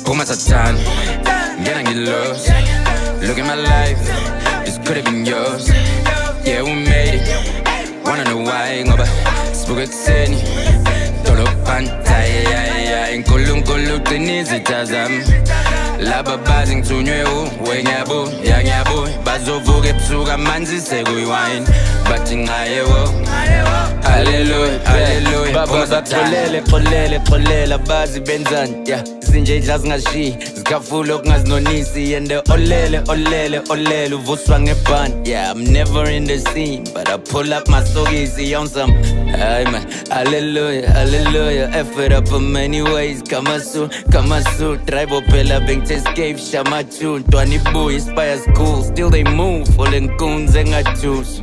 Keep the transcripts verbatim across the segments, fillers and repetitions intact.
Phuma sathane, ngena ngilost. Look at my life, this could have been yours. Yeah, we made it. Wanna know why? Ngoba sibuke kuseni dolobhanta, inkulu nkulu qinisa izitha zami. Laba bazi ngithunywe uwe ngiyabo, ya ngiyabo. Bazovuka ebusuku amanzi sekuyiwine, bathi ngaye wo. Hallelujah, hallelujah. Baba baxolele, xolele, xolela bazi benzani. Yeah, zinje idla zingashiyi, zikhafula okungazinonisi. And olele, olele, olele uvuswa ngebhani. Yeah, I'm never in the scene, but I pull up my sokisi on some. Ay man, hallelujah, hallelujah. Effort up in many ways. Kama su, kama su. Tribe opela bank to escape, shama tune. Twenty boy inspires cool, still they move. Falling goons and I choose.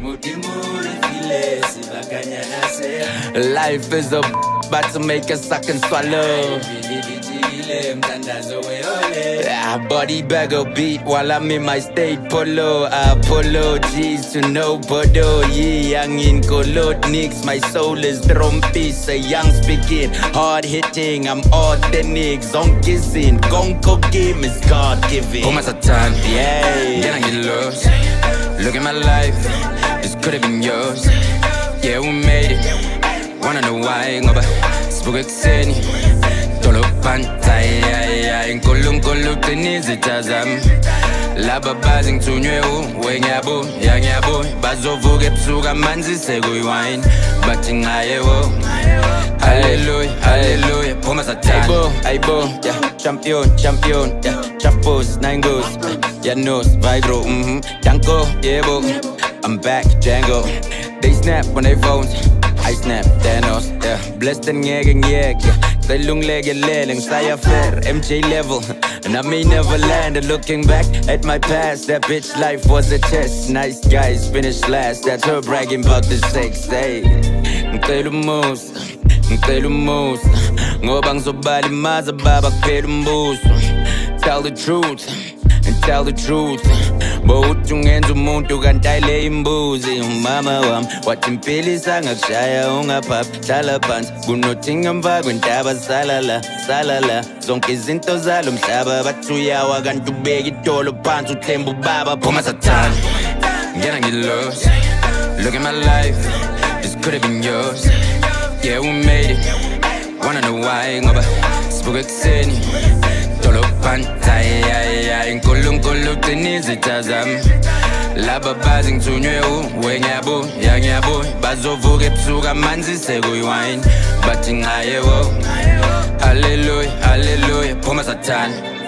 Life is about to make us suck and swallow. Ah, body bag a beat while I'm in my state polo. Apollo G's to no bodo. Yeah, young in colot nicks. My soul is drum piece. A young speaking, hard hitting. I'm authentic. Zone kissing. Gonko game is God given. Phuma sathane, yeah. ngena ngilost. Look at my life, this could have been yours. Yeah, we made it. Wanna know why? Ngoba sibuke kuseni dolobhanta, inkulu nkulu qinisa izitha zami. Laba bazi ngithunywe uwe ngiyabo, ya ngiyabo. Bazovuka ebusuku amanzi sekuyiwine, bathi ngaye wo. Hallelujah, hallelujah. Phuma sathane, Aibo, aibo, yeah, champion, champion, yeah, chapos, nine goes, yeah, nose, vibro, mm-hmm, danko, yeah, bo. I'm back, Django. They snap on their phones, I snap, Thanos, yeah. Blessed and ngeke ngiyeke, they lung lege leling, saya fair, M J level. And I may never land, looking back at my past, that bitch life was a test. Nice guys finished last, that's her bragging about the sex, hey. Ngicela umusa, ngicela umusa, ngoba ngizobala imaza baba kuphela umbuso. Tell the truth, and tell the truth. Bawuthi ungenza umuntu kanti ayile imbuzi. Umama wami wathi impilisa ngakushaya ungaphaphi. Hlala phansi kunothinga mva kwentaba sala la, sala la. Zonke izinto zalo mhlaba bathi uyawa kanti ubeka idolo phansi uthemba ubaba. Phuma sathane, ngena ngilost. Look at my life, this could have been yours. Yeah, we made it. Wanna know why? Ngoba sibuke kuseni dolobhanta, inkulu nkulu qinisa izitha zami. Laba bazi ngithunywe uwe ngiyabo, ya ngiyabo. Bazovuka ebusuku amanzi sekuyiwine, bathi ngaye wo. Hallelujah, hallelujah. Phuma sathane.